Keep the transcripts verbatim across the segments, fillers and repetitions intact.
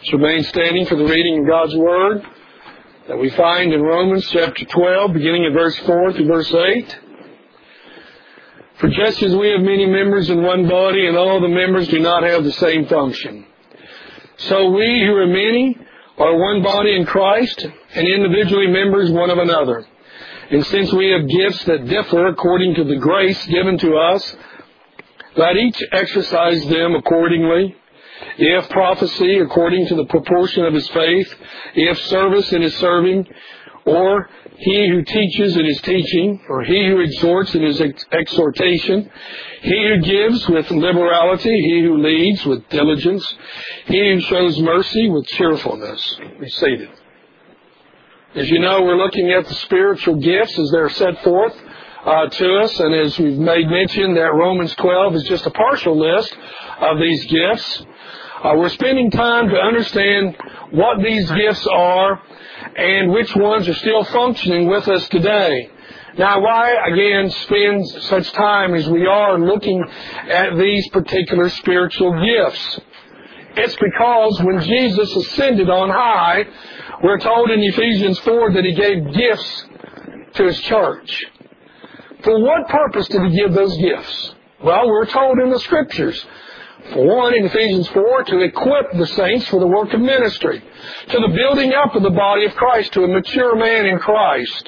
Let's remain standing for the reading of God's Word that we find in Romans chapter twelve, beginning at verse four through verse eight. For just as we have many members in one body, and all the members do not have the same function, so we who are many are one body in Christ, and individually members one of another. And since we have gifts that differ according to the grace given to us, let each exercise them accordingly. If prophecy, according to the proportion of his faith; if service, in his serving; or he who teaches in his teaching; or he who exhorts in his ex- exhortation; he who gives with liberality; he who leads with diligence; he who shows mercy with cheerfulness. Be seated. As you know, we're looking at the spiritual gifts as they're set forth uh, to us, and as we've made mention that Romans twelve is just a partial list of these gifts. Uh, we're spending time to understand what these gifts are and which ones are still functioning with us today. Now, why, again, spend such time as we are looking at these particular spiritual gifts? It's because when Jesus ascended on high, we're told in Ephesians four that He gave gifts to His church. For what purpose did He give those gifts? Well, we're told in the Scriptures. For one, in Ephesians four, to equip the saints for the work of ministry, to the building up of the body of Christ, to a mature man in Christ.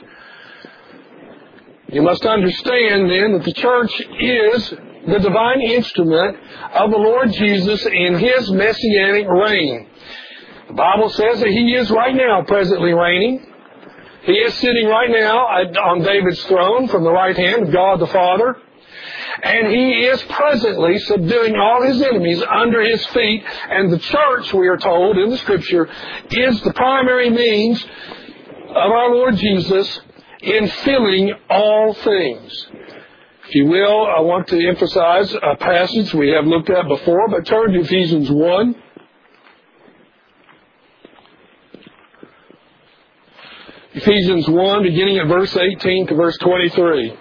You must understand then that the church is the divine instrument of the Lord Jesus in His messianic reign. The Bible says that He is right now presently reigning. He is sitting right now on David's throne from the right hand of God the Father. And He is presently subduing all His enemies under His feet. And the church, we are told in the Scripture, is the primary means of our Lord Jesus in filling all things. If you will, I want to emphasize a passage we have looked at before, but turn to Ephesians one. Ephesians one, beginning at verse eighteen to verse twenty-three.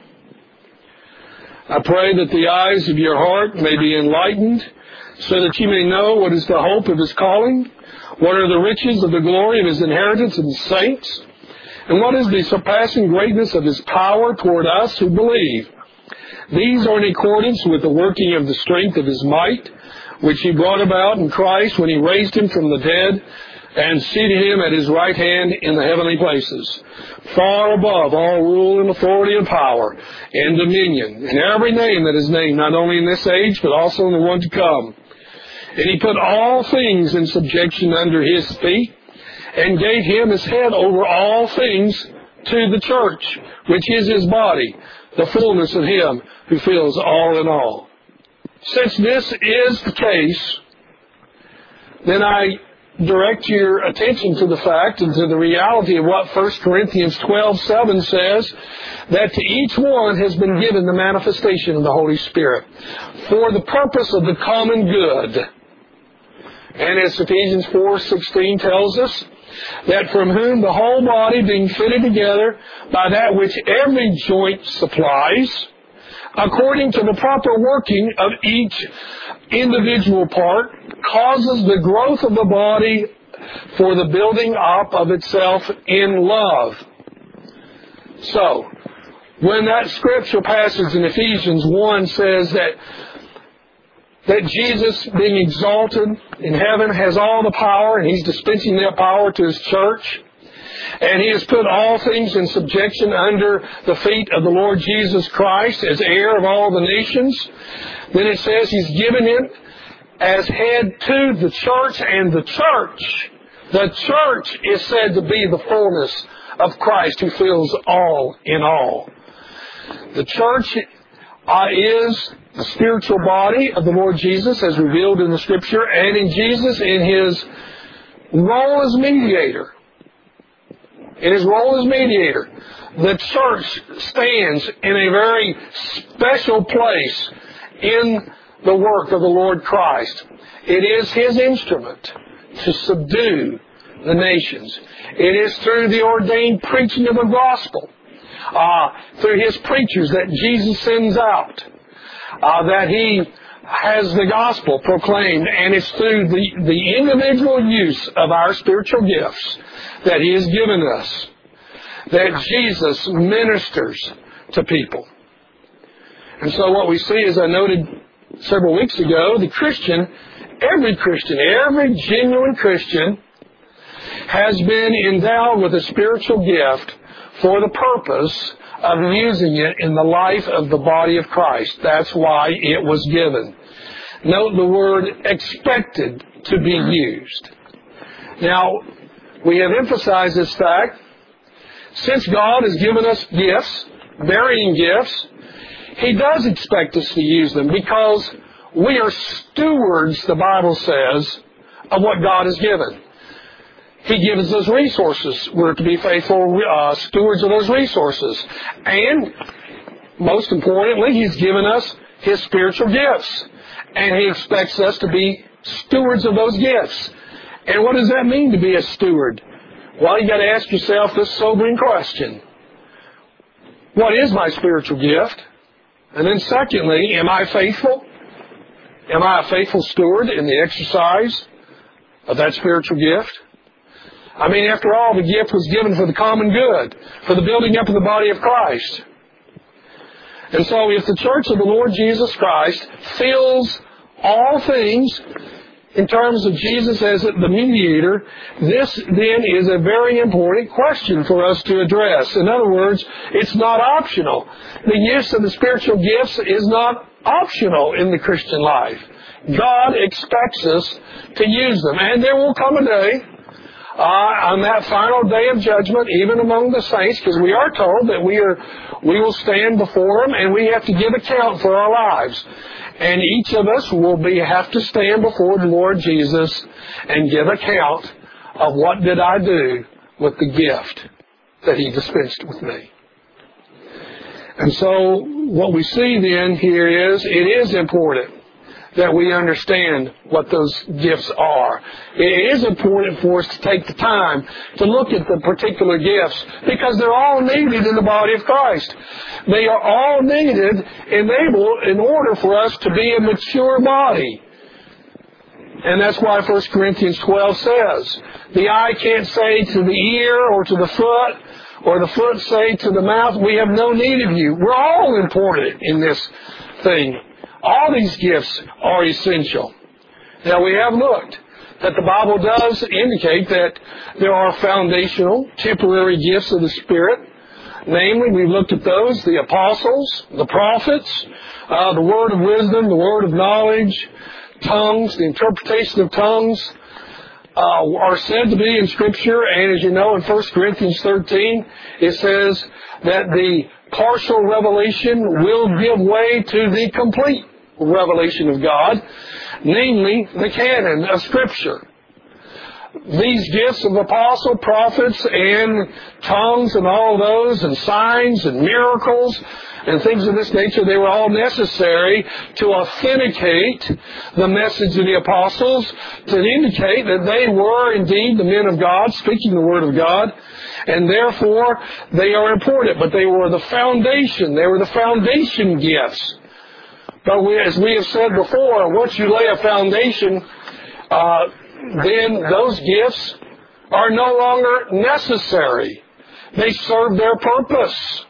I pray that the eyes of your heart may be enlightened, so that you may know what is the hope of His calling, what are the riches of the glory of His inheritance in the saints, and what is the surpassing greatness of His power toward us who believe. These are in accordance with the working of the strength of His might, which He brought about in Christ when He raised Him from the dead and seated Him at His right hand in the heavenly places, far above all rule and authority and power and dominion, and every name that is named, not only in this age, but also in the one to come. And He put all things in subjection under His feet, and gave Him as head over all things to the church, which is His body, the fullness of Him who fills all in all. Since this is the case, then I direct your attention to the fact and to the reality of what First Corinthians twelve seven says, that to each one has been given the manifestation of the Holy Spirit for the purpose of the common good. And as Ephesians four sixteen tells us, that from whom the whole body being fitted together by that which every joint supplies, according to the proper working of each individual part, causes the growth of the body for the building up of itself in love. So, when that scriptural passage in Ephesians one says that that Jesus, being exalted in heaven, has all the power, and He's dispensing that power to His church, and He has put all things in subjection under the feet of the Lord Jesus Christ as heir of all the nations, then it says He's given it as head to the church, and the church, the church is said to be the fullness of Christ who fills all in all. The church uh, is the spiritual body of the Lord Jesus as revealed in the Scripture, and in Jesus in His role as mediator. In His role as mediator, the church stands in a very special place in the work of the Lord Christ. It is His instrument to subdue the nations. It is through the ordained preaching of the gospel, uh, through His preachers that Jesus sends out, uh, that He has the gospel proclaimed, and it's through the, the individual use of our spiritual gifts that He has given us that Jesus ministers to people. And so what we see, as I noted several weeks ago, the Christian, every Christian, every genuine Christian has been endowed with a spiritual gift for the purpose of using it in the life of the body of Christ. That's why it was given. Note the word expected to be used. Now, we have emphasized this fact. Since God has given us gifts, varying gifts, He does expect us to use them because we are stewards, the Bible says, of what God has given. He gives us resources. We're to be faithful uh, stewards of those resources. And, most importantly, He's given us His spiritual gifts. And He expects us to be stewards of those gifts. And what does that mean to be a steward? Well, you got to ask yourself this sobering question. What is my spiritual gift? And then secondly, am I faithful? Am I a faithful steward in the exercise of that spiritual gift? I mean, after all, the gift was given for the common good, for the building up of the body of Christ. And so if the church of the Lord Jesus Christ fills all things in terms of Jesus as the mediator, this then is a very important question for us to address. In other words, it's not optional. The use of the spiritual gifts is not optional in the Christian life. God expects us to use them. And there will come a day, uh, on that final day of judgment, even among the saints, because we are told that we are, we will stand before Him and we have to give account for our lives. And each of us will be have to stand before the Lord Jesus and give account of what did I do with the gift that He dispensed with me. And so what we see then here is it is important that we understand what those gifts are. It is important for us to take the time to look at the particular gifts because they're all needed in the body of Christ. They are all needed enable, in order for us to be a mature body. And that's why First Corinthians twelve says, the eye can't say to the ear or to the foot, or the foot say to the mouth, we have no need of you. We're all important in this thing. All these gifts are essential. Now, we have looked that the Bible does indicate that there are foundational, temporary gifts of the Spirit. Namely, we've looked at those, the apostles, the prophets, uh, the word of wisdom, the word of knowledge, tongues, the interpretation of tongues, uh, are said to be in Scripture. And as you know, in First Corinthians thirteen, it says that the partial revelation will give way to the complete revelation of God, namely the canon of Scripture. These gifts of apostle, prophets, and tongues and all those, and signs and miracles and things of this nature, they were all necessary to authenticate the message of the apostles, to indicate that they were indeed the men of God, speaking the Word of God, and therefore they are important. But they were the foundation. They were the foundation gifts. But we, as we have said before, once you lay a foundation, uh, then those gifts are no longer necessary. They serve their purpose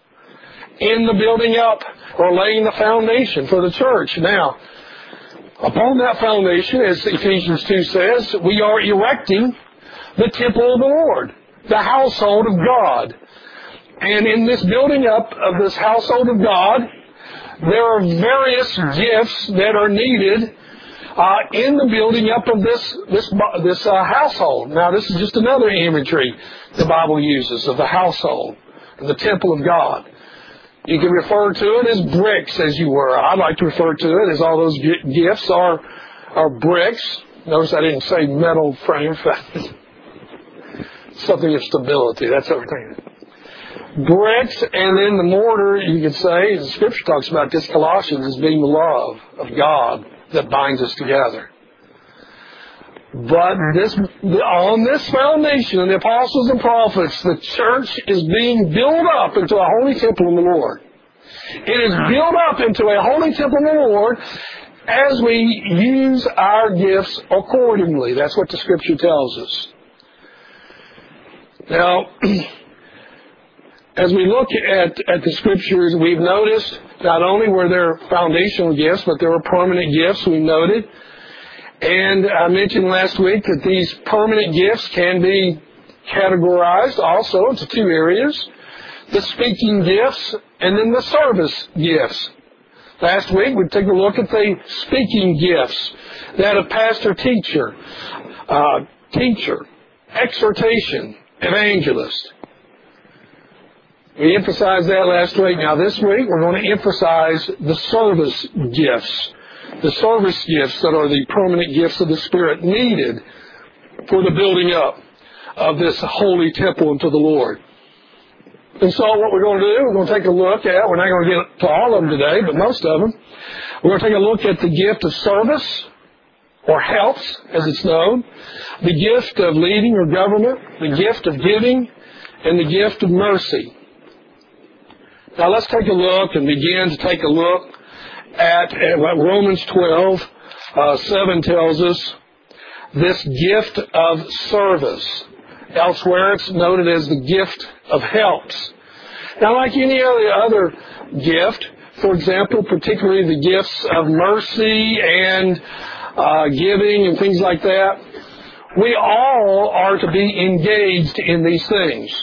in the building up or laying the foundation for the church. Now, upon that foundation, as Ephesians two says, we are erecting the temple of the Lord, the household of God. And in this building up of this household of God, there are various gifts that are needed uh, in the building up of this this this uh, household. Now, this is just another imagery the Bible uses of the household, of the temple of God. You can refer to it as bricks, as you were. I like to refer to it as all those gifts are are bricks. Notice I didn't say metal frame. Something of stability. That's everything. Bricks, and then the mortar, you could say, the Scripture talks about this Colossians as being the love of God that binds us together. But this, on this foundation of the apostles and prophets, the church is being built up into a holy temple in the Lord. It is built up into a holy temple in the Lord, as we use our gifts accordingly. That's what the Scripture tells us. Now, as we look at, at the Scriptures, we've noticed not only were there foundational gifts, but there were permanent gifts, we noted. And I mentioned last week that these permanent gifts can be categorized also into two areas: the speaking gifts and then the service gifts. Last week we took a look at the speaking gifts, that of pastor, teacher, uh, teacher, exhortation, evangelist. We emphasized that last week. Now this week we're going to emphasize the service gifts. The service gifts that are the permanent gifts of the Spirit needed for the building up of this holy temple unto the Lord. And so what we're going to do, we're going to take a look at, we're not going to get to all of them today, but most of them. We're going to take a look at the gift of service, or helps, as it's known, the gift of leading or government, the gift of giving, and the gift of mercy. Now let's take a look and begin to take a look at, at what Romans twelve, uh, seven tells us, this gift of service. Elsewhere it's noted as the gift of helps. Now like any other gift, for example, particularly the gifts of mercy and uh, giving and things like that, we all are to be engaged in these things.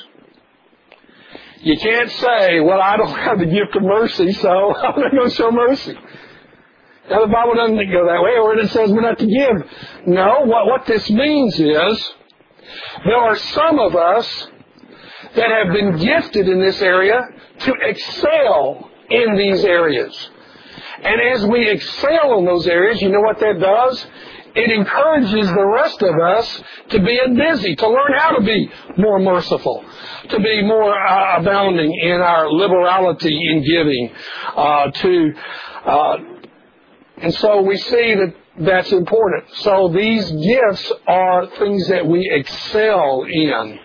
You can't say, well, I don't have the gift of mercy, so I'm not going to show mercy. Now, the Bible doesn't go that way, or it says we're not to give. No, what, what this means is there are some of us that have been gifted in this area to excel in these areas. And as we excel in those areas, you know what that does? It encourages the rest of us to be busy, to learn how to be more merciful, to be more uh, abounding in our liberality in giving. Uh, to, uh, and so we see that that's important. So these gifts are things that we excel in.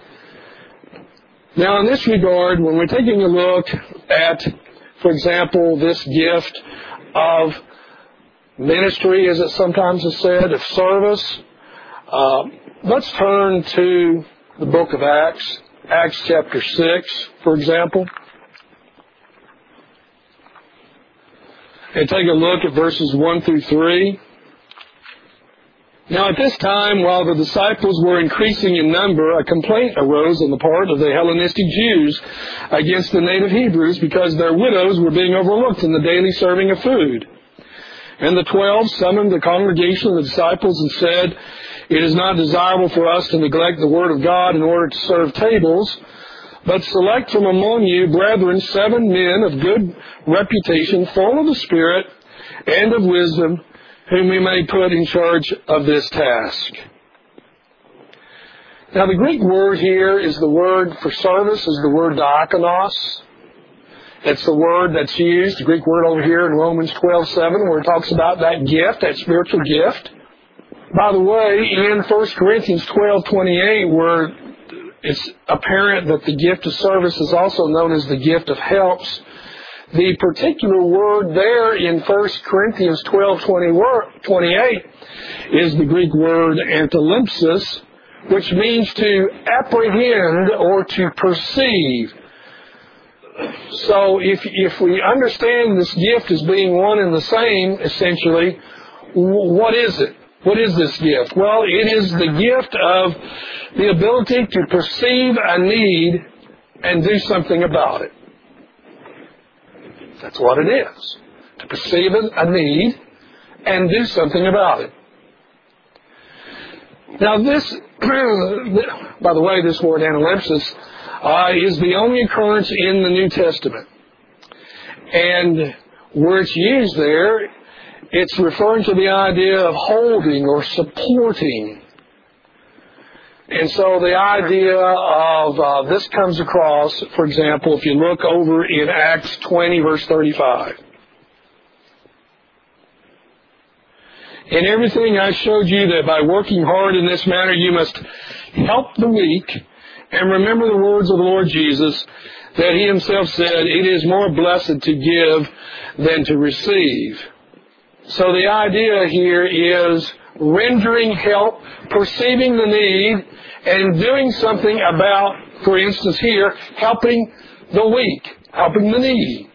Now in this regard, when we're taking a look at, for example, this gift of ministry, as it sometimes is said, of service, uh, let's turn to the book of Acts, Acts chapter six, for example, and take a look at verses one through three. Now at this time, while the disciples were increasing in number, a complaint arose on the part of the Hellenistic Jews against the native Hebrews because their widows were being overlooked in the daily serving of food. And the twelve summoned the congregation of the disciples and said, "It is not desirable for us to neglect the word of God in order to serve tables, but select from among you, brethren, seven men of good reputation, full of the Spirit and of wisdom, whom we may put in charge of this task." Now the Greek word here is the word for service, is the word diakonos. It's the word that's used, the Greek word over here in Romans twelve seven, where it talks about that gift, that spiritual gift. By the way, in First Corinthians twelve twenty-eight, where it's apparent that the gift of service is also known as the gift of helps, the particular word there in First Corinthians twelve twenty-eight is the Greek word antalimpsis, which means to apprehend or to perceive. So if if we understand this gift as being one and the same, essentially, what is it? What is this gift? Well, it is the gift of the ability to perceive a need and do something about it. That's what it is. To perceive a need and do something about it. Now this, by the way, this word analepsis uh, is the only occurrence in the New Testament. And where it's used there, it's referring to the idea of holding or supporting. And so the idea of uh, this comes across, for example, if you look over in Acts twenty, verse thirty-five. In everything I showed you that by working hard in this manner you must help the weak, and remember the words of the Lord Jesus, that He Himself said, "It is more blessed to give than to receive." So the idea here is rendering help, perceiving the need, and doing something about, for instance here, helping the weak, helping the needy.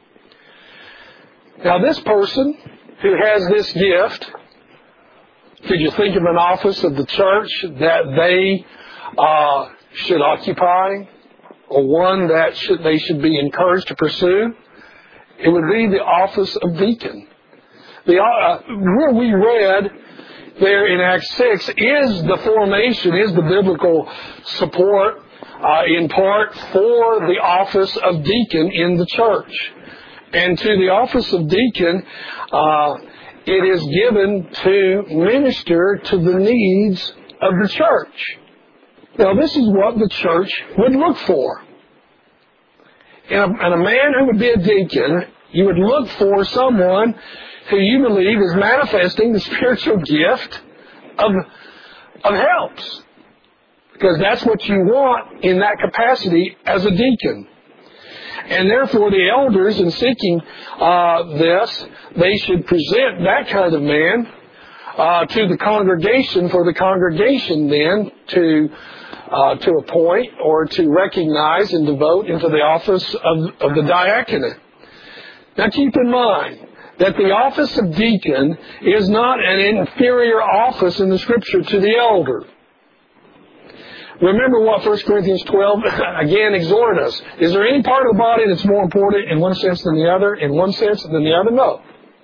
Now this person who has this gift, could you think of an office of the church that they uh, should occupy, or one that should, they should be encouraged to pursue? It would be the office of deacon. The, uh, where we read there in Acts six is the formation, is the biblical support uh, in part for the office of deacon in the church. And to the office of deacon, uh, it is given to minister to the needs of the church. Now, this is what the church would look for. In a, in a man who would be a deacon, you would look for someone who you believe is manifesting the spiritual gift of, of helps. Because that's what you want in that capacity as a deacon. And therefore the elders, in seeking uh, this, they should present that kind of man uh, to the congregation, for the congregation then to uh, to appoint or to recognize and devote into the office of, of the diaconate. Now keep in mind that the office of deacon is not an inferior office in the Scripture to the elder. Remember what First Corinthians twelve, again, exhort us. Is there any part of the body that's more important in one sense than the other? In one sense than the other? No.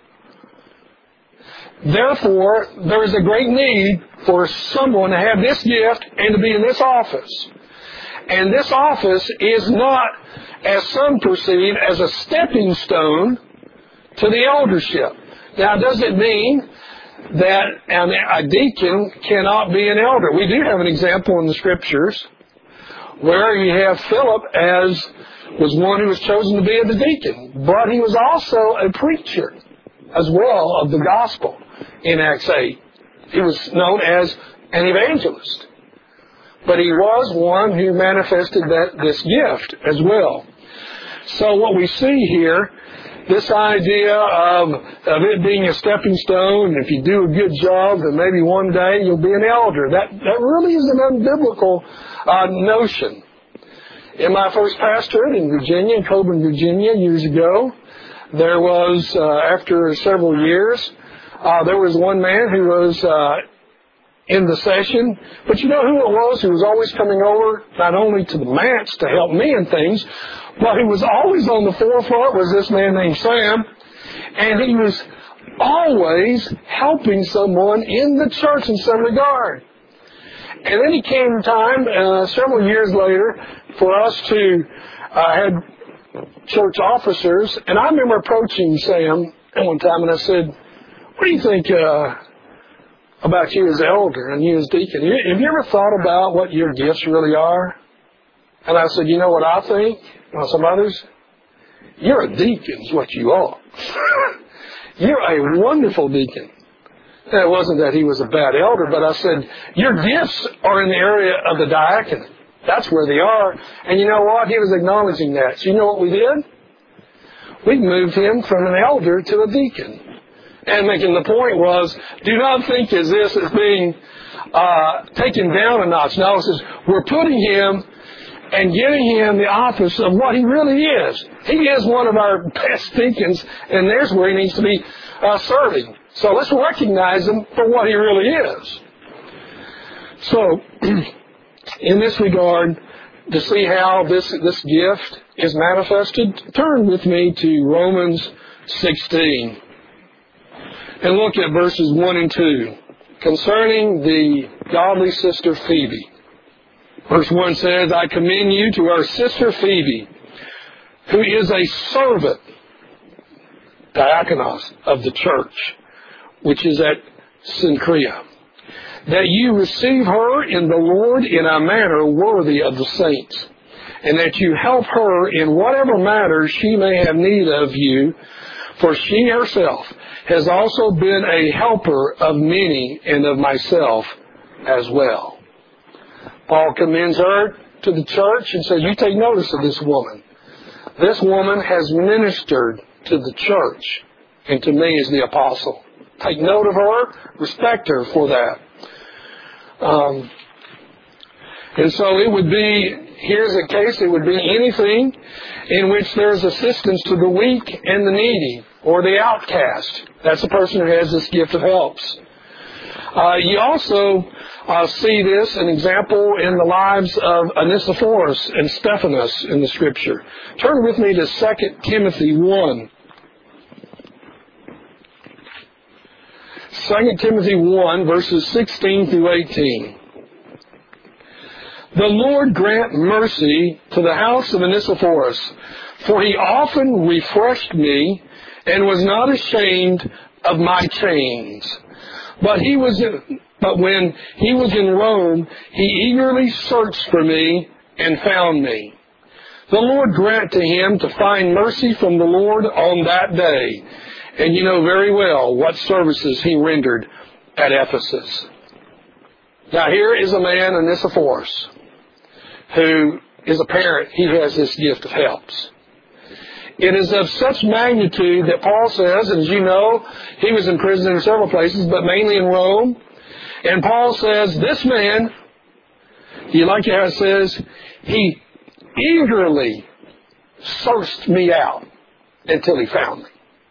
Therefore, there is a great need for someone to have this gift and to be in this office. And this office is not, as some perceive, as a stepping stone to the eldership. Now, does it mean that a deacon cannot be an elder? We do have an example in the Scriptures where you have Philip as was one who was chosen to be a deacon, but he was also a preacher as well of the gospel in Acts eight. He was known as an evangelist, but he was one who manifested that this gift as well. So what we see here, this idea of, of it being a stepping stone, if you do a good job, then maybe one day you'll be an elder. That that really is an unbiblical uh, notion. In my first pastorate in Virginia, in Coburn, Virginia, years ago, there was, uh, after several years, uh, there was one man who was uh, in the session. But you know who it was who was always coming over, not only to the manse to help me in things, but he was always on the forefront, was this man named Sam. And he was always helping someone in the church in some regard. And then he came time, uh, several years later, for us to uh, had church officers. And I remember approaching Sam at one time and I said, what do you think uh, about you as elder and you as deacon? Have you ever thought about what your gifts really are? And I said, you know what I think? Well, some others, you're a deacon is what you are. You're a wonderful deacon. Now, it wasn't that he was a bad elder, but I said, your gifts are in the area of the diaconate. That's where they are. And you know what? He was acknowledging that. So you know what we did? We moved him from an elder to a deacon. And making the point was, do not think as this is being uh, taken down a notch. No, it says, we're putting him and giving him the office of what he really is. He is one of our best deacons, and there's where he needs to be uh, serving. So let's recognize him for what he really is. So, in this regard, to see how this, this gift is manifested, turn with me to Romans sixteen. And look at verses one and two. Concerning the godly sister Phoebe. Verse one says, I commend you to our sister Phoebe, who is a servant, diakonos, of the church, which is at Cenchrea, that you receive her in the Lord in a manner worthy of the saints, and that you help her in whatever matter she may have need of you, for she herself has also been a helper of many and of myself as well. Paul commends her to the church and says, you take notice of this woman. This woman has ministered to the church and to me as the apostle. Take note of her, respect her for that. Um, and so it would be, here's a case, it would be anything in which there's assistance to the weak and the needy, or the outcast. That's the person who has this gift of helps. Uh, you also uh, see this, an example in the lives of Onesiphorus and Stephanas in the Scripture. Turn with me to Second Timothy one. Second Timothy one, verses sixteen through eighteen. The Lord grant mercy to the house of Onesiphorus, for he often refreshed me and was not ashamed of my chains. But he was in, but when he was in Rome, he eagerly searched for me and found me. The Lord grant to him to find mercy from the Lord on that day. And you know very well what services he rendered at Ephesus. Now here is a man, Onesiphorus, who is a parent. He has this gift of helps. It is of such magnitude that Paul says, and as you know, he was in prison in several places, but mainly in Rome. And Paul says, this man, you like how it says, he eagerly searched me out until he found me.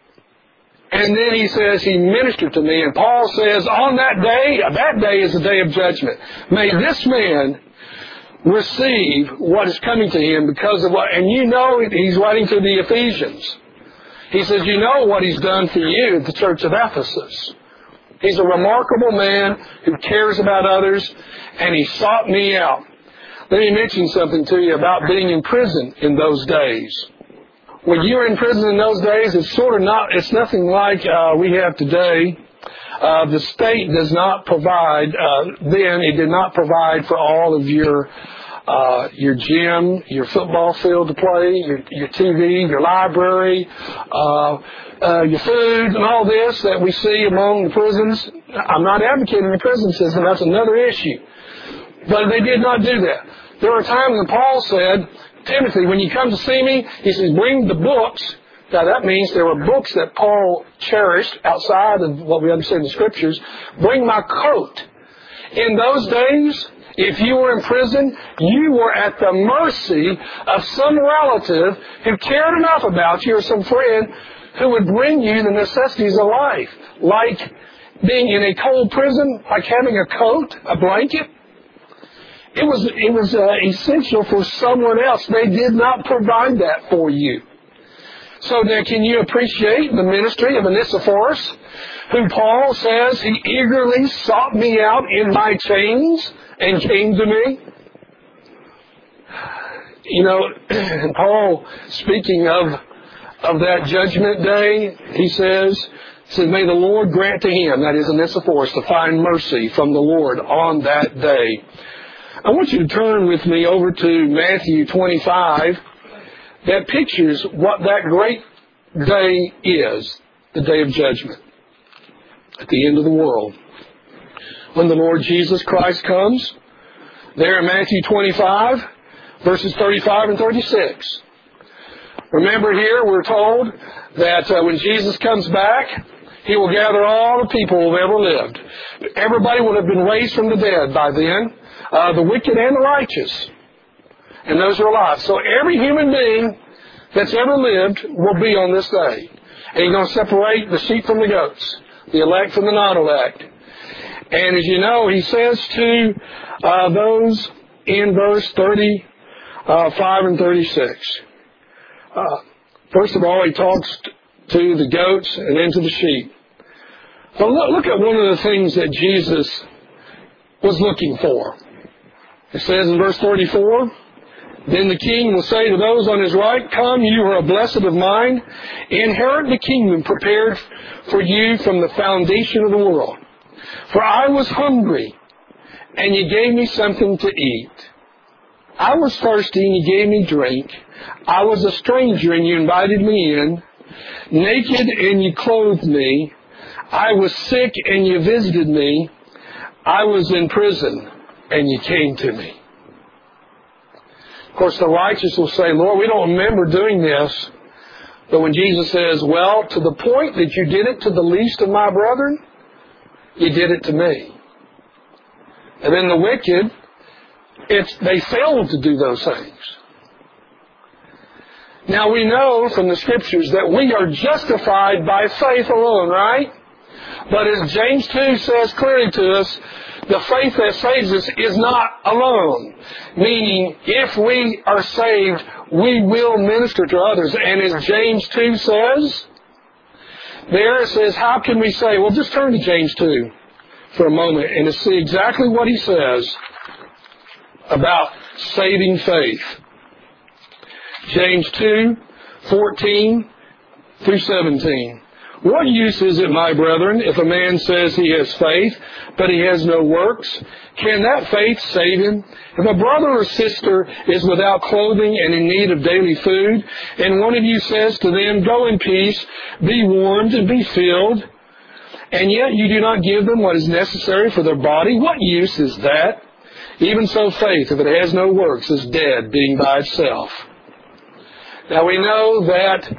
And then he says he ministered to me. And Paul says, on that day, that day is the day of judgment. May this man receive what is coming to him because of what, and you know he's writing to the Ephesians. He says, you know what he's done for you at the church of Ephesus. He's a remarkable man who cares about others, and he sought me out. Let me mention something to you about being in prison in those days. When you were in prison in those days, it's sort of not, it's nothing like uh, we have today. Uh, the state does not provide, uh, then it did not provide for all of your, uh, your gym, your football field to play, your, your T V, your library, uh, uh, your food and all this that we see among the prisons. I'm not advocating the prison system, that's another issue. But they did not do that. There were times when Paul said, Timothy, when you come to see me, he says, bring the books. Now that means there were books that Paul cherished outside of what we understand in the Scriptures. Bring my coat. In those days, if you were in prison, you were at the mercy of some relative who cared enough about you or some friend who would bring you the necessities of life. Like being in a cold prison, like having a coat, a blanket. It was, it was uh, essential for someone else. They did not provide that for you. So now can you appreciate the ministry of Onesiphorus, who Paul says he eagerly sought me out in my chains and came to me? You know, Paul, speaking of of that judgment day, he says, says, may the Lord grant to him, that is Onesiphorus, to find mercy from the Lord on that day. I want you to turn with me over to Matthew twenty-five. That pictures what that great day is, the day of judgment, at the end of the world. When the Lord Jesus Christ comes, there in Matthew twenty-five, verses thirty-five and thirty-six. Remember here, we're told that uh, when Jesus comes back, he will gather all the people who have ever lived. Everybody will have been raised from the dead by then, uh, the wicked and the righteous. And those are alive. So every human being that's ever lived will be on this day. And he's going to separate the sheep from the goats, the elect from the non-elect. And as you know, he says to uh, those in verse thirty-five and thirty-six. Uh, first of all, he talks to the goats and then to the sheep. But look, look at one of the things that Jesus was looking for. It says in verse thirty-four, then the king will say to those on his right, come, you who are blessed of mine, inherit the kingdom prepared for you from the foundation of the world. For I was hungry, and you gave me something to eat. I was thirsty, and you gave me drink. I was a stranger, and you invited me in. Naked, and you clothed me. I was sick, and you visited me. I was in prison, and you came to me. Of course, the righteous will say, Lord, we don't remember doing this. But when Jesus says, well, to the point that you did it to the least of my brethren, you did it to me. And then the wicked, it's, they failed to do those things. Now we know from the Scriptures that we are justified by faith alone, right? But as James two says clearly to us, the faith that saves us is not alone. Meaning, if we are saved, we will minister to others. And as James two says, there it says, how can we say? Well, just turn to James two for a moment and to see exactly what he says about saving faith. James two, fourteen through seventeen. What use is it, my brethren, if a man says he has faith, but he has no works? Can that faith save him? If a brother or sister is without clothing and in need of daily food, and one of you says to them, go in peace, be warmed and be filled, and yet you do not give them what is necessary for their body, what use is that? Even so faith, if it has no works, is dead, being by itself. Now we know that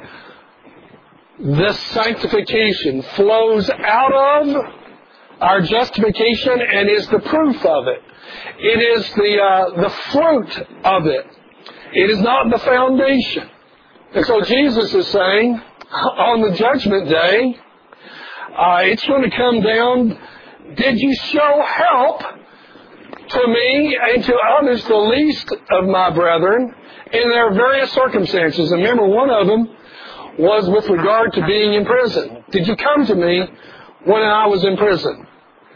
this sanctification flows out of our justification and is the proof of it. It is the uh, the fruit of it. It is not the foundation. And so Jesus is saying, on the judgment day, uh, it's going to come down, did you show help to me and to others, the least of my brethren, in their various circumstances? And remember, one of them was with regard to being in prison. Did you come to me when I was in prison?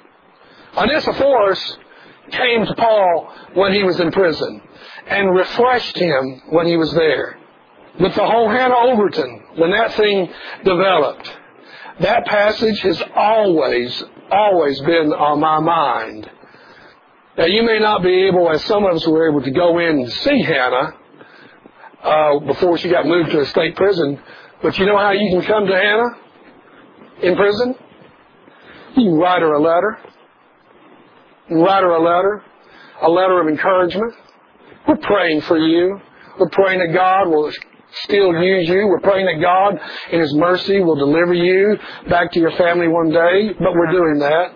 Onesiphorus came to Paul when he was in prison and refreshed him when he was there. With the whole Hannah Overton, when that thing developed, that passage has always, always been on my mind. Now, you may not be able, as some of us were able, to go in and see Hannah uh, before she got moved to a state prison. But you know how you can come to Hannah in prison? You can write her a letter. You can write her a letter, a letter of encouragement. We're praying for you. We're praying that God will still use you. We're praying that God, in His mercy, will deliver you back to your family one day. But we're doing that.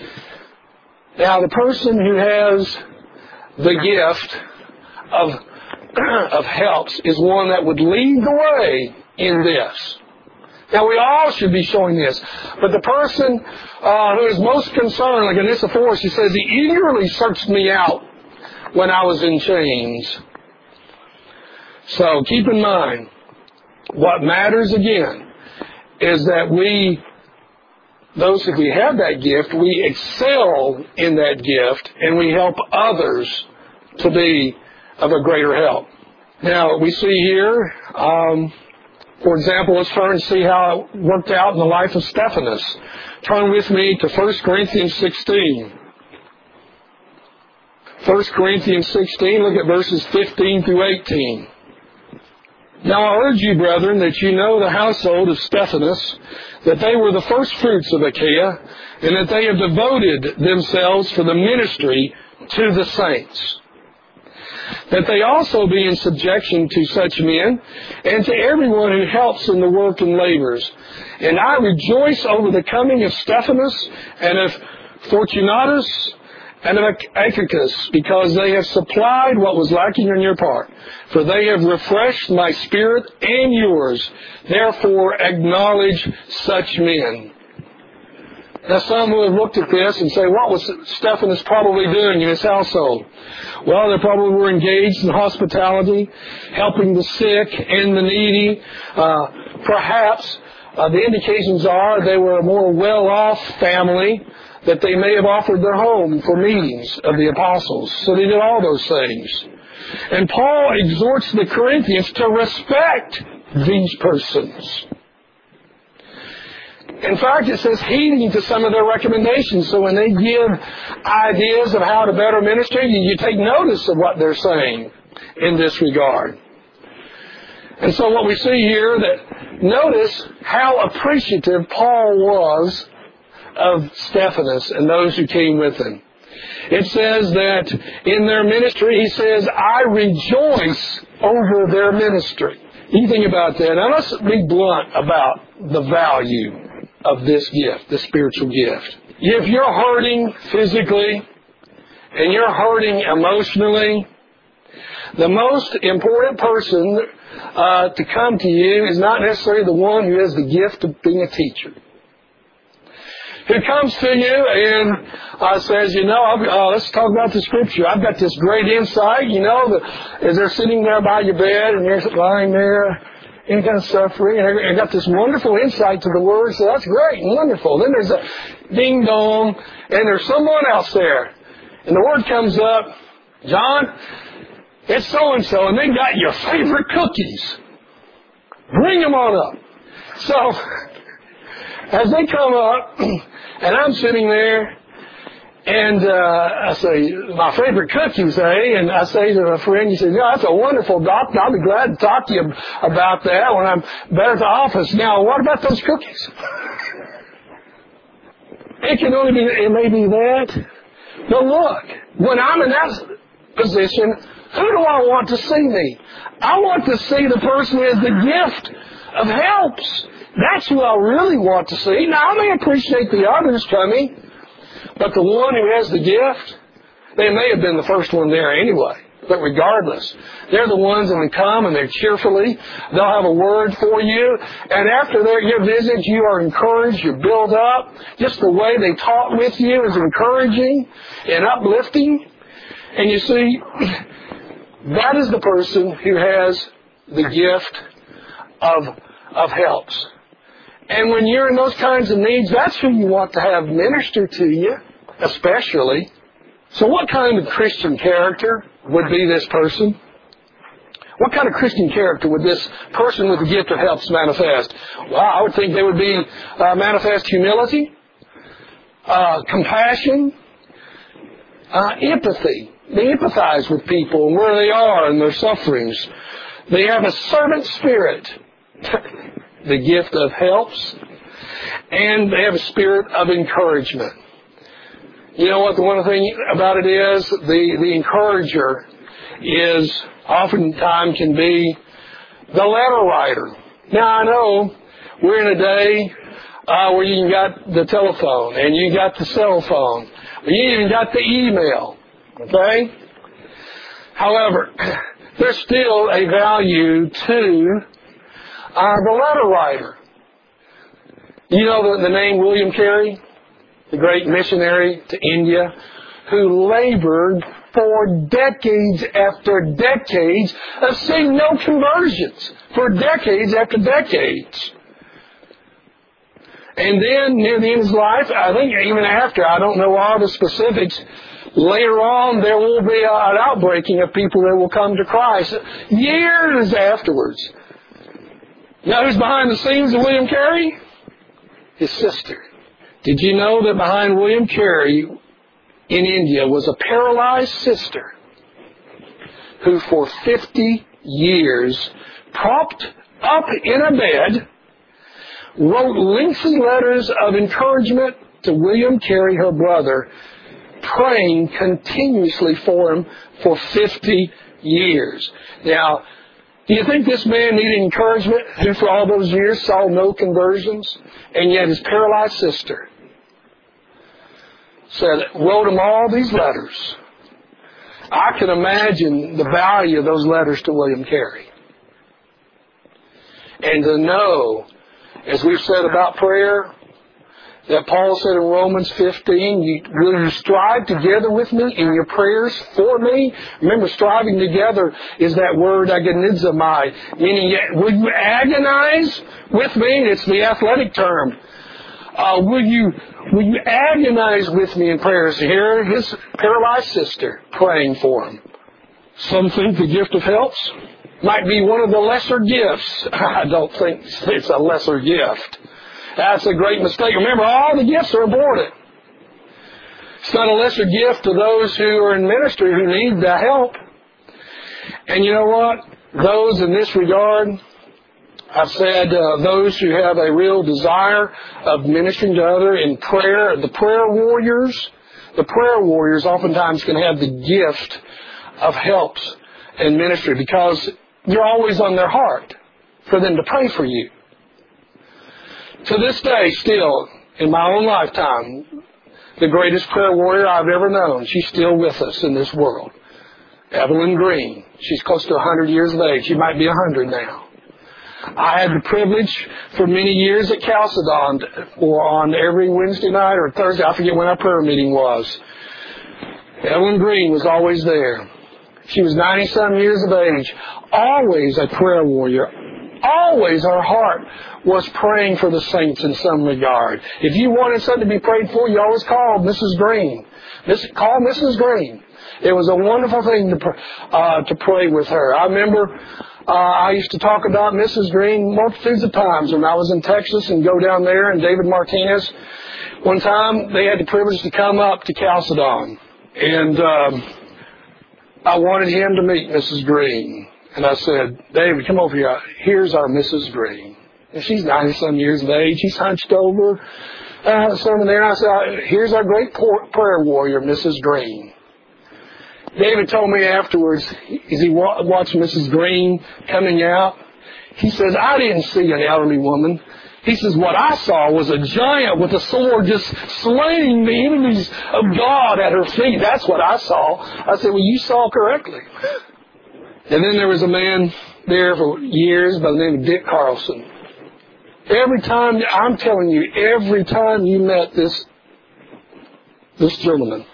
Now, the person who has the gift of, of helps is one that would lead the way in this. Now, we all should be showing this. But the person uh, who is most concerned, like Onesiphorus, he says, he eagerly searched me out when I was in chains. So keep in mind, what matters again is that we, those who we have that gift, we excel in that gift and we help others to be of a greater help. Now, we see here, um, for example, let's turn and see how it worked out in the life of Stephanas. Turn with me to First Corinthians sixteen. First Corinthians sixteen, look at verses fifteen through eighteen. Now I urge you, brethren, that you know the household of Stephanas, that they were the first fruits of Achaia, and that they have devoted themselves for the ministry to the saints. That they also be in subjection to such men, and to everyone who helps in the work and labors. And I rejoice over the coming of Stephanas, and of Fortunatus, and of Achaicus, because they have supplied what was lacking on your part. For they have refreshed my spirit and yours. Therefore acknowledge such men. Now, some who have looked at this and say, what was Stephanas probably doing in his household? Well, they probably were engaged in hospitality, helping the sick and the needy. Uh, perhaps uh, the indications are they were a more well-off family, that they may have offered their home for meetings of the apostles. So they did all those things. And Paul exhorts the Corinthians to respect these persons. In fact, it says heeding to some of their recommendations. So when they give ideas of how to better minister, you, you take notice of what they're saying in this regard. And so what we see here, that notice how appreciative Paul was of Stephanas and those who came with him. It says that in their ministry, he says, I rejoice over their ministry. You think about that. Now let's be blunt about the value of this gift, this spiritual gift. If you're hurting physically and you're hurting emotionally, the most important person uh, to come to you is not necessarily the one who has the gift of being a teacher. Who comes to you and uh, says, you know, uh, let's talk about the Scripture. I've got this great insight, you know, the, as they're sitting there by your bed and you're lying there, any kind of suffering, and I got this wonderful insight to the Word, so that's great and wonderful. Then there's a ding-dong, and there's someone else there. And the Word comes up, John, it's so-and-so, and they got your favorite cookies. Bring them on up. So, as they come up, and I'm sitting there, and uh, I say, my favorite cookies, eh? And I say to a friend, he says, yeah, that's a wonderful, doctor. I'll be glad to talk to you about that when I'm back at the office. Now, what about those cookies? It can only be, it may be that. But look, when I'm in that position, who do I want to see me? I want to see the person who has the gift of helps. That's who I really want to see. Now, I may appreciate the others coming, but the one who has the gift, they may have been the first one there anyway. But regardless, they're the ones that come and they're cheerfully. They'll have a word for you. And after their, your visit, you are encouraged, you're built up. Just the way they talk with you is encouraging and uplifting. And you see, that is the person who has the gift of, of helps. And when you're in those kinds of needs, that's who you want to have minister to you, especially. So what kind of Christian character would be this person? What kind of Christian character would this person with the gift of helps manifest? Well, I would think they would be uh, manifest humility, uh, compassion, uh, empathy. They empathize with people and where they are and their sufferings. They have a servant spirit. The gift of helps, and they have a spirit of encouragement. You know what the one thing about it is? The, the encourager is oftentimes can be the letter writer. Now I know we're in a day uh, where you got the telephone and you got the cell phone, but you even got the email. Okay? However, there's still a value to Uh, the letter writer. You know the, the name William Carey, the great missionary to India, who labored for decades after decades of seeing no conversions, for decades after decades. And then near the end of his life, I think even after, I don't know all the specifics, later on there will be an outbreaking of people that will come to Christ years afterwards. You know who's behind the scenes of William Carey? His sister. Did you know that behind William Carey in India was a paralyzed sister who for fifty years, propped up in a bed, wrote lengthy letters of encouragement to William Carey, her brother, praying continuously for him for fifty years. Now, do you think this man needed encouragement who for all those years saw no conversions? And yet his paralyzed sister said, wrote him all these letters. I can imagine the value of those letters to William Carey. And to know, as we've said about prayer, that Paul said in Romans fifteen, you, will you strive together with me in your prayers for me? Remember, striving together is that word agonizomai, meaning will you agonize with me? It's the athletic term. Uh, will you will you agonize with me in prayers? Here, his paralyzed sister praying for him. Some think the gift of helps might be one of the lesser gifts. I don't think it's a lesser gift. That's a great mistake. Remember, all the gifts are important. It's not a lesser gift to those who are in ministry who need the help. And you know what? Those in this regard, I've said uh, those who have a real desire of ministering to others in prayer, the prayer warriors, the prayer warriors oftentimes can have the gift of helps and ministry because you're always on their heart. for them to pray for you. To this day, still, in my own lifetime, the greatest prayer warrior I've ever known, she's still with us in this world. Evelyn Green. She's close to one hundred years of age. She might be one hundred now. I had the privilege for many years at Chalcedon, or on every Wednesday night or Thursday, I forget when our prayer meeting was. Evelyn Green was always there. She was ninety-some years of age, always a prayer warrior. Always her heart was praying for the saints in some regard. If you wanted something to be prayed for, you always called Missus Green. Miss, call Missus Green. It was a wonderful thing to pr- uh, to pray with her. I remember uh, I used to talk about Missus Green multitudes of times when I was in Texas and go down there, and David Martinez. One time they had the privilege to come up to Chalcedon, and um, I wanted him to meet Missus Green. And I said, David, come over here. Here's our Missus Green. And she's ninety-some years of age. She's hunched over. Uh, something there. And I said, here's our great prayer warrior, Missus Green. David told me afterwards, as he wa- watched Missus Green coming out, he says, I didn't see an elderly woman. He says, what I saw was a giant with a sword just slaying the enemies of God at her feet. That's what I saw. I said, well, you saw correctly. And then there was a man there for years by the name of Dick Carlson. Every time, I'm telling you, every time you met this, this gentleman,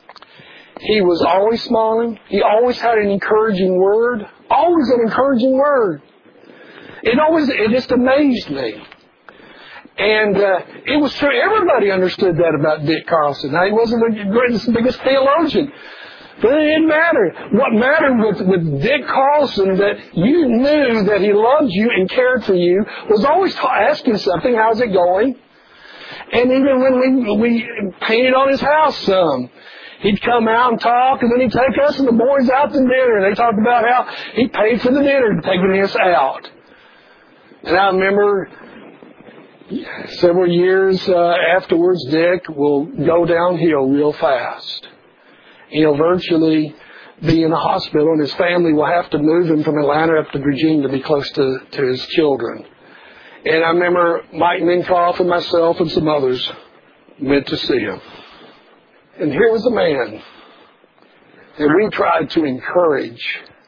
he was always smiling. He always had an encouraging word. Always an encouraging word. It always, it just amazed me. And uh, it was true. Everybody understood that about Dick Carlson. Now, he wasn't the greatest, biggest theologian. But it didn't matter. What mattered with, with Dick Carlson, that you knew that he loved you and cared for you, was always asking something, how's it going? And even when we, we painted on his house some, he'd come out and talk, and then he'd take us and the boys out to dinner. And they talked about how he paid for the dinner, taking us out. And I remember several years uh, afterwards, Dick will go downhill real fast. He'll virtually be in a hospital, and his family will have to move him from Atlanta up to Virginia to be close to, to his children. And I remember Mike Minkoff and myself and some others went to see him. And here was a man that we tried to encourage.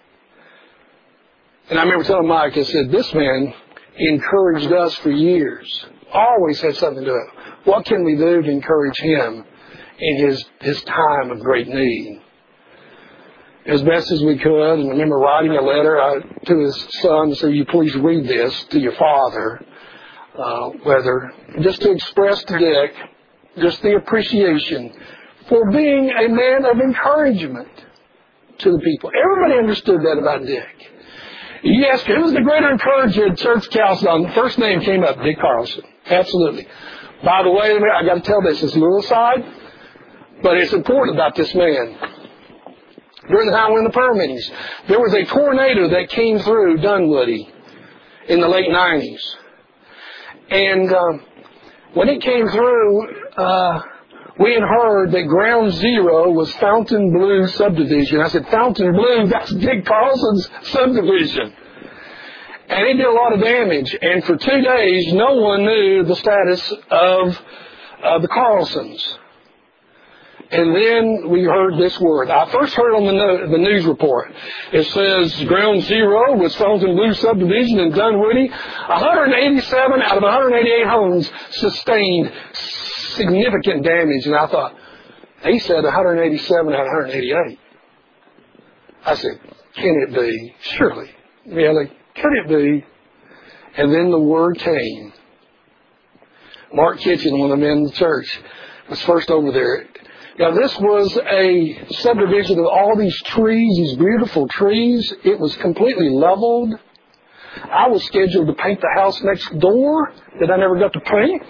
And I remember telling Mike, I said, this man encouraged us for years. Always had something to do. What can we do to encourage him in his, his time of great need? As best as we could, and I remember writing a letter uh, to his son to say, you please read this to your father, uh, whether, just to express to Dick just the appreciation for being a man of encouragement to the people. Everybody understood that about Dick. You ask who was the greater encourager at Church Chalcedon, the first name came up, Dick Carlson. Absolutely. By the way, I got to tell this, it's a little aside, but it's important about this man. During the time when the prayer meetings, there was a tornado that came through Dunwoody in the late nineties. And um, when it came through, uh, we had heard that ground zero was Fountain Blue subdivision. I said, Fountain Blue, that's Dick Carlson's subdivision. And it did a lot of damage. And for two days, no one knew the status of uh, the Carlsons. And then we heard this word. I first heard on the, no, the news report. It says ground zero was Fountain Blue subdivision in Dunwoody. one hundred eighty-seven out of one hundred eighty-eight homes sustained significant damage. And I thought, he said one hundred eighty-seven out of one hundred eighty-eight. I said, can it be? Surely. Really? Could it be? And then the word came. Mark Kitchen, one of the men in the church, was first over there. Now, this was a subdivision of all these trees, these beautiful trees. It was completely leveled. I was scheduled to paint the house next door that I never got to paint.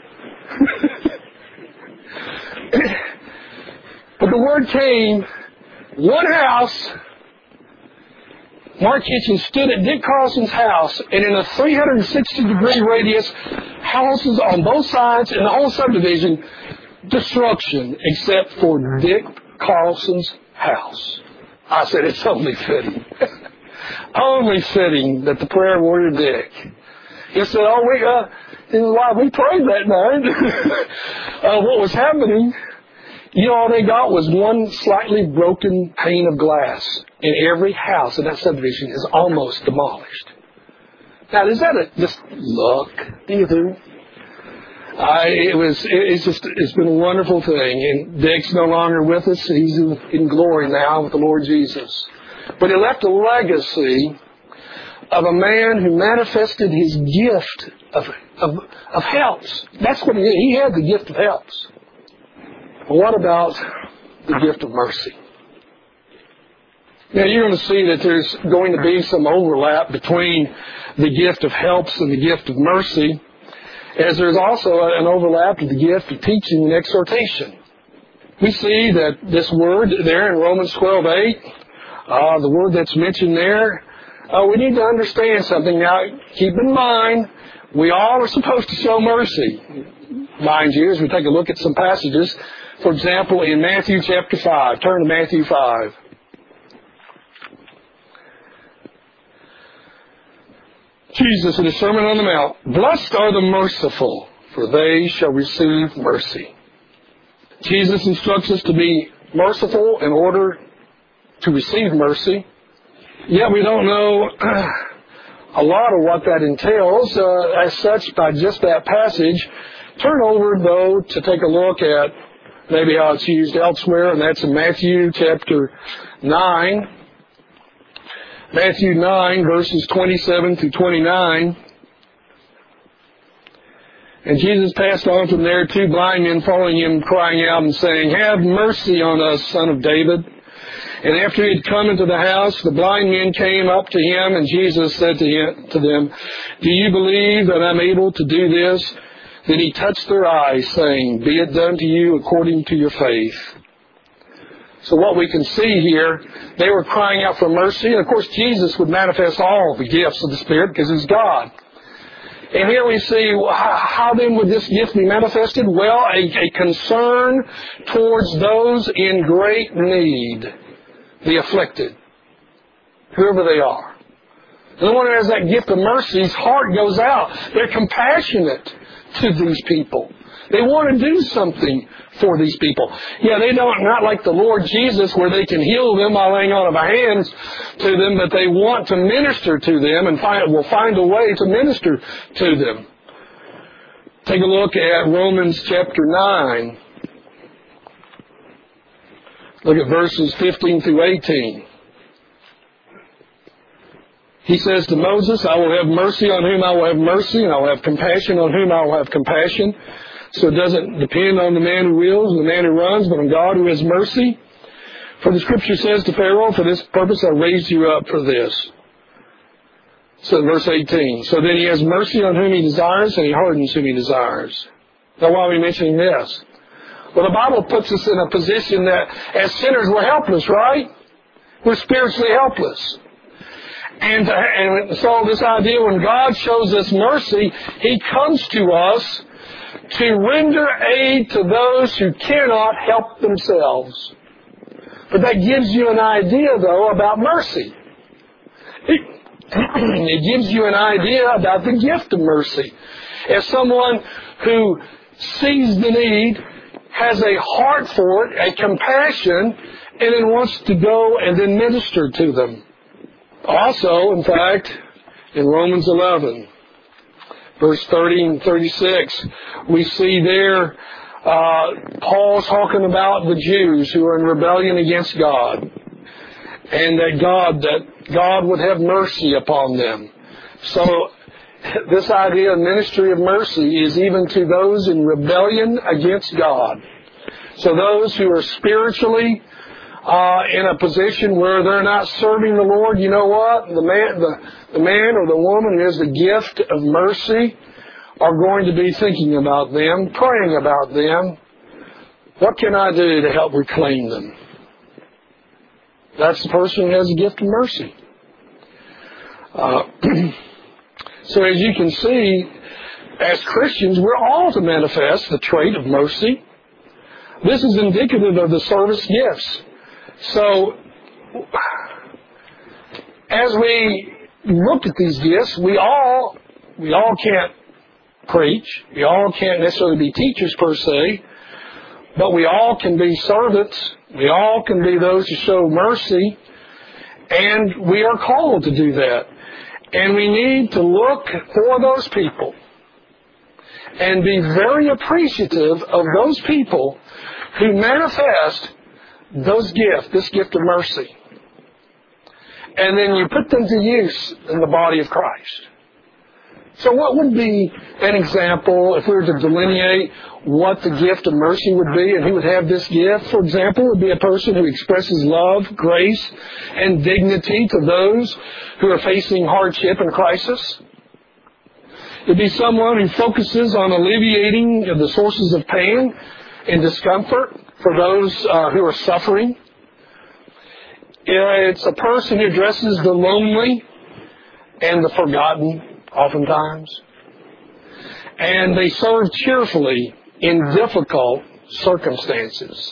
But the word came, one house. Mark Kitchen stood at Dick Carlson's house, and in a three hundred sixty degree radius, houses on both sides in the whole subdivision, destruction, except for Dick Carlson's house. I said, it's only fitting. Only fitting that the prayer warrior Dick. He said, oh, we, uh, you know, why we prayed that night. uh, what was happening, you know, all they got was one slightly broken pane of glass. And every house in that subdivision is almost demolished. Now, is that a, just luck, do you think? I, it was, it, it's just, it's been a wonderful thing. And Dick's no longer with us. He's in, in glory now with the Lord Jesus. But he left a legacy of a man who manifested his gift of, of, of helps. That's what he did. He had the gift of helps. But what about the gift of mercy? Now, you're going to see that there's going to be some overlap between the gift of helps and the gift of mercy, as there's also an overlap with the gift of teaching and exhortation. We see that this word there in Romans twelve eight, uh, the word that's mentioned there, uh, we need to understand something. Now, keep in mind, we all are supposed to show mercy. Mind you, as we take a look at some passages, for example, in Matthew chapter five. Turn to Matthew five. Jesus in the Sermon on the Mount, blessed are the merciful, for they shall receive mercy. Jesus instructs us to be merciful in order to receive mercy. Yet we don't know a lot of what that entails. Uh, as such, by just that passage, turn over, though, to take a look at maybe how it's used elsewhere, and that's in Matthew chapter nine. Matthew nine, verses twenty-seven through twenty-nine. And Jesus passed on from there, two blind men following him, crying out and saying, have mercy on us, Son of David. And after he had come into the house, the blind men came up to him, and Jesus said to him, to them, do you believe that I'm able to do this? Then he touched their eyes, saying, be it done to you according to your faith. So what we can see here, they were crying out for mercy. And of course, Jesus would manifest all the gifts of the Spirit because He's God. And here we see, how then would this gift be manifested? Well, a, a concern towards those in great need, the afflicted, whoever they are. And the one who has that gift of mercy, his heart goes out. They're compassionate to these people. They want to do something for these people. Yeah, they don't, not like the Lord Jesus where they can heal them by laying on of our hands to them, but they want to minister to them and find, will find a way to minister to them. Take a look at Romans chapter nine. Look at verses fifteen through eighteen. He says to Moses, I will have mercy on whom I will have mercy, and I will have compassion on whom I will have compassion. So it doesn't depend on the man who wills and the man who runs, but on God who has mercy. For the Scripture says to Pharaoh, for this purpose I raised you up for this. So verse eighteen. So then he has mercy on whom he desires, and he hardens whom he desires. Now why are we mentioning this? Well, the Bible puts us in a position that as sinners we're helpless, right? We're spiritually helpless. And, uh, and so this idea, when God shows us mercy, He comes to us to render aid to those who cannot help themselves. But that gives you an idea, though, about mercy. It, it gives you an idea about the gift of mercy. As someone who sees the need, has a heart for it, a compassion, and then wants to go and then minister to them. Also, in fact, in Romans eleven, verse thirty and thirty-six, we see there uh, Paul's talking about the Jews who are in rebellion against God, and that God that God would have mercy upon them. So this idea of ministry of mercy is even to those in rebellion against God. So those who are spiritually Uh, in a position where they're not serving the Lord, you know what? The man, the, the man or the woman who has the gift of mercy are going to be thinking about them, praying about them. What can I do to help reclaim them? That's the person who has the gift of mercy. Uh, so as you can see, as Christians, we're all to manifest the trait of mercy. This is indicative of the service gifts. So, as we look at these gifts, we all, we all can't preach. We all can't necessarily be teachers per se, but we all can be servants. We all can be those who show mercy, and we are called to do that. And we need to look for those people and be very appreciative of those people who manifest those gifts, this gift of mercy. And then you put them to use in the body of Christ. So what would be an example if we were to delineate what the gift of mercy would be and who would have this gift? For example, would be a person who expresses love, grace, and dignity to those who are facing hardship and crisis. It would be someone who focuses on alleviating the sources of pain and discomfort for those uh, who are suffering. It's a person who addresses the lonely and the forgotten, oftentimes. And they serve cheerfully in difficult circumstances.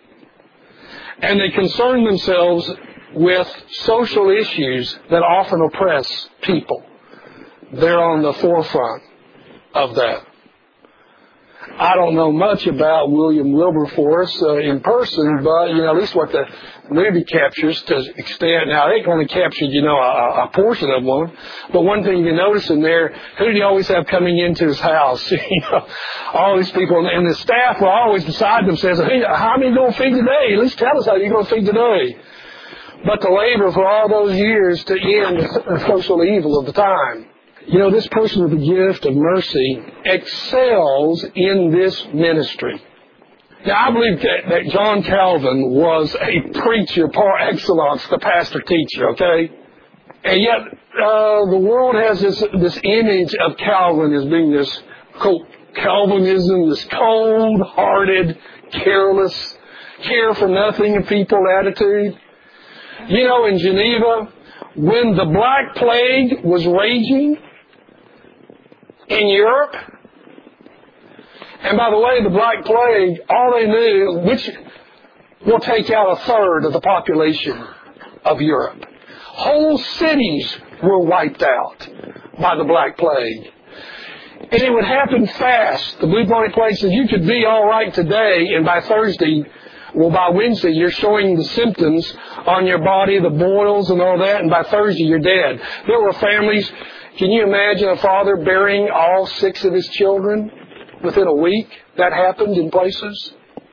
And they concern themselves with social issues that often oppress people. They're on the forefront of that. I don't know much about William Wilberforce uh, in person, but, you know, at least what the movie captures to an extent. Now, it only captured, you know, a, a portion of one. But one thing you notice in there, who did he always have coming into his house? you know, all these people. And the staff were always beside themselves, hey, how many going to feed today? At least tell us how you're going to feed today. But the labor for all those years to end the social evil of the time. You know, this person with the gift of mercy excels in this ministry. Now, I believe that, that John Calvin was a preacher par excellence, the pastor-teacher, okay? And yet, uh, the world has this, this image of Calvin as being this, quote, Calvinism, this cold-hearted, careless, care-for-nothing people attitude. You know, in Geneva, when the Black Plague was raging in Europe, and by the way, the Black Plague, all they knew, which will take out a third of the population of Europe. Whole cities were wiped out by the Black Plague. And it would happen fast. The bubonic plague says you could be all right today, and by Thursday, well, by Wednesday, you're showing the symptoms on your body, the boils and all that, and by Thursday, you're dead. There were families. Can you imagine a father burying all six of his children within a week? That happened in places.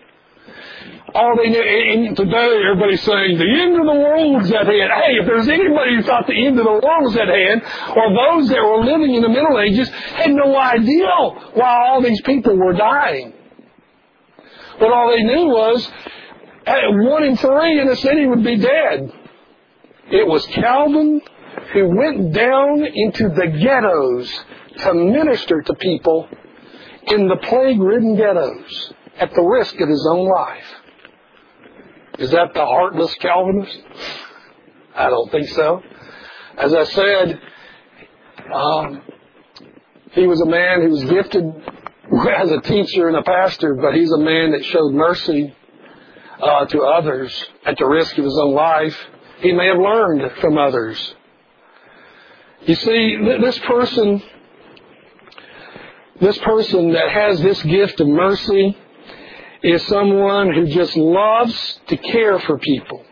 All they knew, and today everybody's saying the end of the world is at hand. Hey, if there's anybody who thought the end of the world was at hand, or those that were living in the Middle Ages had no idea why all these people were dying. But all they knew was one in three in the city would be dead. It was Calvin who went down into the ghettos to minister to people in the plague-ridden ghettos at the risk of his own life. Is that the heartless Calvinist? I don't think so. As I said, um, he was a man who was gifted as a teacher and a pastor, but he's a man that showed mercy uh, to others at the risk of his own life. He may have learned from others. You see, this person, this person that has this gift of mercy is someone who just loves to care for people.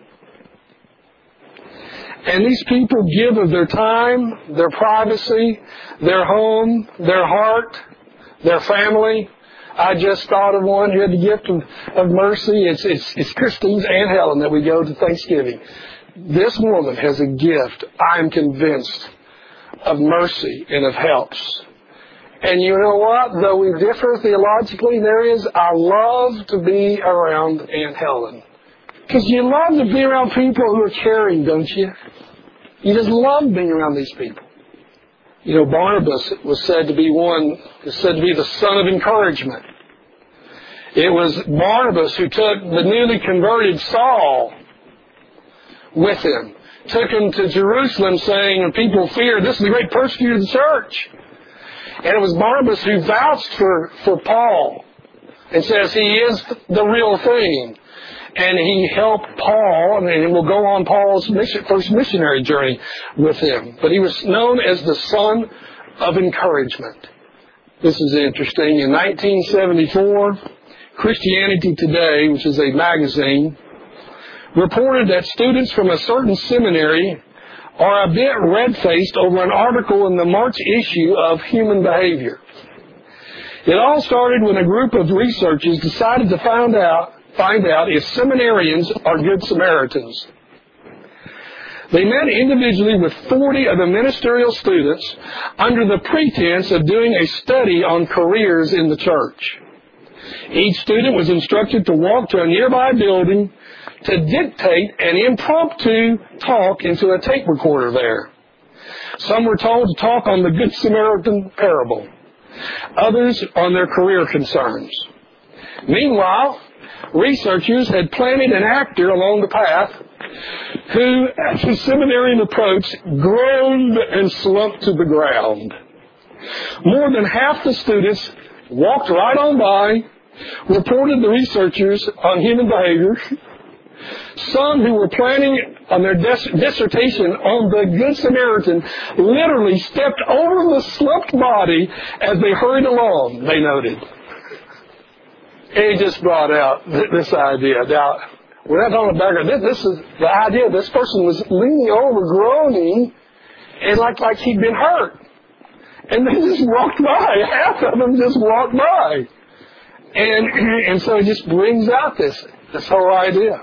And these people give of their time, their privacy, their home, their heart, their family. I just thought of one who had the gift of, of mercy. It's, it's, it's Christine's Aunt Helen that we go to Thanksgiving. This woman has a gift, I'm convinced, of mercy and of helps. And you know what? Though we differ theologically, there is, I love to be around Aunt Helen. Because you love to be around people who are caring, don't you? You just love being around these people. You know, Barnabas was said to be one, is said to be the son of encouragement. It was Barnabas who took the newly converted Saul with him. Took him to Jerusalem saying, when people feared, this is the great persecutor of the church. And it was Barnabas who vouched for, for Paul and says he is the real thing. and he helped Paul, and will go on Paul's mission, first missionary journey with him. But he was known as the son of encouragement. This is interesting. In nineteen seventy-four, Christianity Today, which is a magazine, reported that students from a certain seminary are a bit red-faced over an article in the March issue of Human Behavior. It all started when a group of researchers decided to find out, find out if seminarians are good Samaritans. They met individually with forty of the ministerial students under the pretense of doing a study on careers in the church. Each student was instructed to walk to a nearby building to dictate an impromptu talk into a tape recorder there. Some were told to talk on the Good Samaritan parable. Others on their career concerns. Meanwhile, researchers had planted an actor along the path who, as the seminarian approached, groaned and slumped to the ground. More than half the students walked right on by, reported the researchers on human behavior. Some who were planning on their dis- dissertation on the Good Samaritan literally stepped over the slumped body as they hurried along, they noted. And he just brought out th- this idea. Now, we're not talking about this, this is the idea. This person was leaning over, groaning, and like, like he'd been hurt. And they just walked by. Half of them just walked by. And, and so it just brings out this, this whole idea.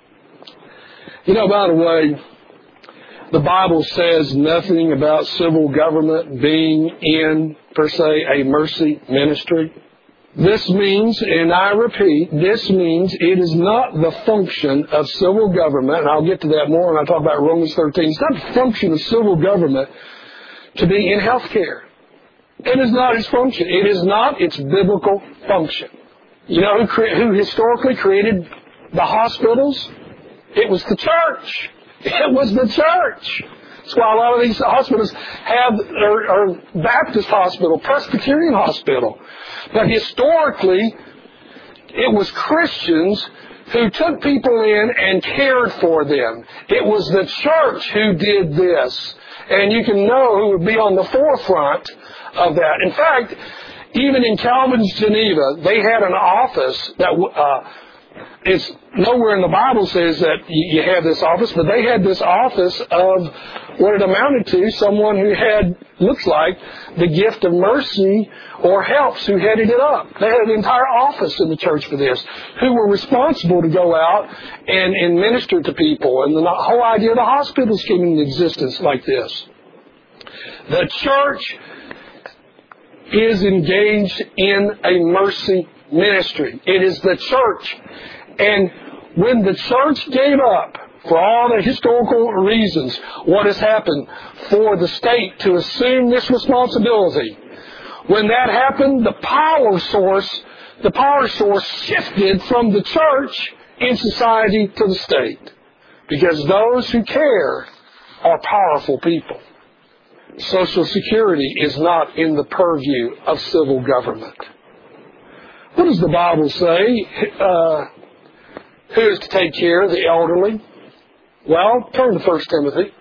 You know, by the way, the Bible says nothing about civil government being in, per se, a mercy ministry. This means, and I repeat, this means it is not the function of civil government, and I'll get to that more when I talk about Romans thirteen. It's not the function of civil government to be in health care. It is not its function. It is not its biblical function. You know who, cre- who historically created the hospitals? It was the church. It was the church. That's why a lot of these hospitals have, are, are Baptist hospital, Presbyterian hospital. But historically, it was Christians who took people in and cared for them. It was the church who did this. And you can know who would be on the forefront of that. In fact, even in Calvin's Geneva, they had an office that uh, it's nowhere in the Bible says that you have this office, but they had this office of what it amounted to, someone who had, looks like, the gift of mercy or helps who headed it up. They had an entire office in the church for this, who were responsible to go out and, and minister to people. And the whole idea of the hospitals came into existence like this. The church is engaged in a mercy ministry. It is the church. And when the church gave up, for all the historical reasons, what has happened, for the state to assume this responsibility, when that happened, the power source, the power source shifted from the church in society to the state. Because those who care are powerful people. Social Security is not in the purview of civil government. What does the Bible say? Uh, who is to take care of the elderly? Well, turn to First Timothy.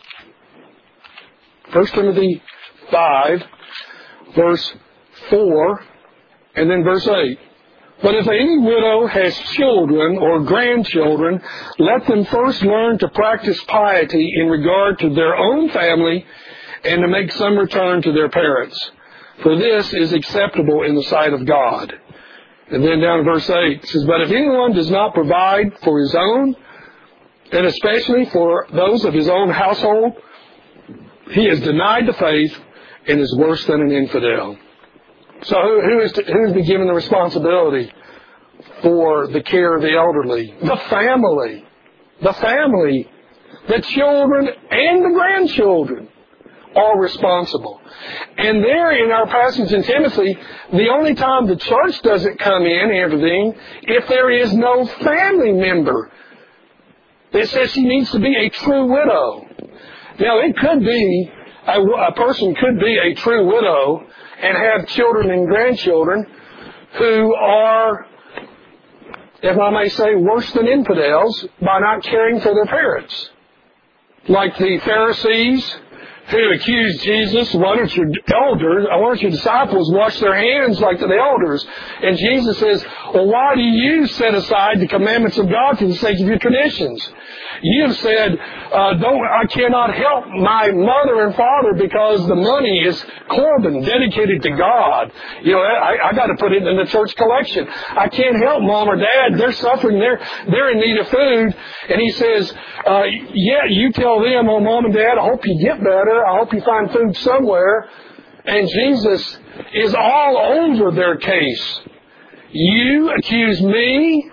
First Timothy five, verse four, and then verse eight. But if any widow has children or grandchildren, let them first learn to practice piety in regard to their own family and to make some return to their parents. For this is acceptable in the sight of God. And then down to verse eight, it says, But if anyone does not provide for his own, and especially for those of his own household, he has denied the faith and is worse than an infidel. So who, who is to, who is to be given the responsibility for the care of the elderly? The family. The family. The children and the grandchildren are responsible. And there in our passage in Timothy, the only time the church doesn't come in and intervene, if there is no family member. It says she needs to be a true widow. Now, it could be, a, a person could be a true widow and have children and grandchildren who are if I may say, worse than infidels by not caring for their parents. Like the Pharisees who accused Jesus, why don't your elders, why don't your disciples wash their hands like the elders? And Jesus says, well, why do you set aside the commandments of God for the sake of your traditions? You have said, uh, don't, I cannot help my mother and father because the money is Corban, dedicated to God. You know, I, I got to put it in the church collection. I can't help mom or dad. They're suffering. They're, they're in need of food. And he says, uh, yeah, you tell them, oh, mom and dad, I hope you get better. I hope you find food somewhere. And Jesus is all over their case. You accuse me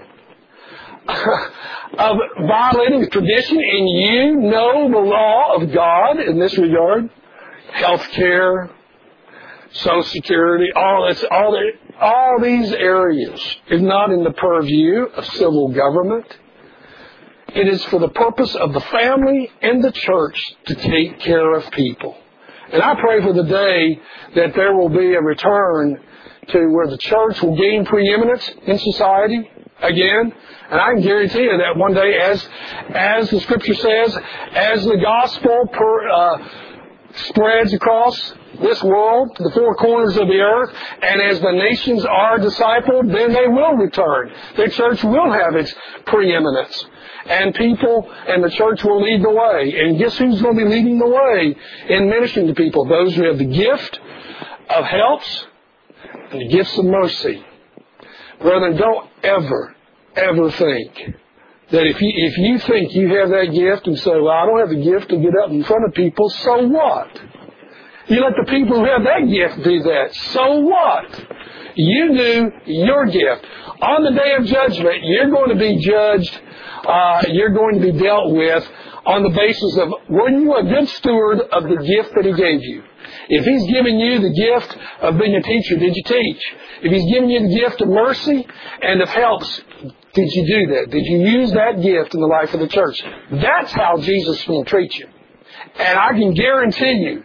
of violating the tradition, and you know the law of God in this regard. Health care, Social Security, all this, all the, all these areas is not in the purview of civil government. It is for the purpose of the family and the church to take care of people. And I pray for the day that there will be a return to where the church will gain preeminence in society again. And I can guarantee you that one day, as as the Scripture says, as the gospel per, uh, spreads across this world to the four corners of the earth, and as the nations are discipled, then they will return. The church will have its preeminence. And people and the church will lead the way. And guess who's going to be leading the way in ministering to people? Those who have the gift of helps and the gifts of mercy. Brethren, don't ever, ever think that if you, if you think you have that gift and say, well, I don't have the gift to get up in front of people, so what? You let the people who have that gift do that. So what? You do your gift. On the day of judgment, you're going to be judged, uh, you're going to be dealt with on the basis of, were you a good steward of the gift that He gave you? If He's given you the gift of being a teacher, did you teach? If He's given you the gift of mercy and of helps, did you do that? Did you use that gift in the life of the church? That's how Jesus will treat you. And I can guarantee you,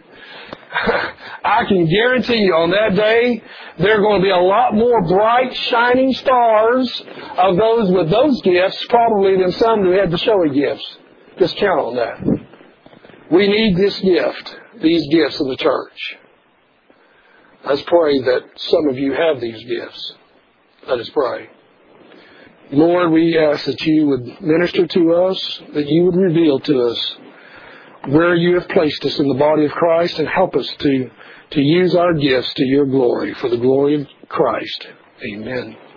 I can guarantee you on that day, there are going to be a lot more bright, shining stars of those with those gifts, probably than some who had the showy gifts. Just count on that. We need this gift, these gifts of the church. Let's pray that some of you have these gifts. Let us pray. Lord, we ask that you would minister to us, that you would reveal to us where you have placed us in the body of Christ, and help us to, to use our gifts to your glory, for the glory of Christ. Amen.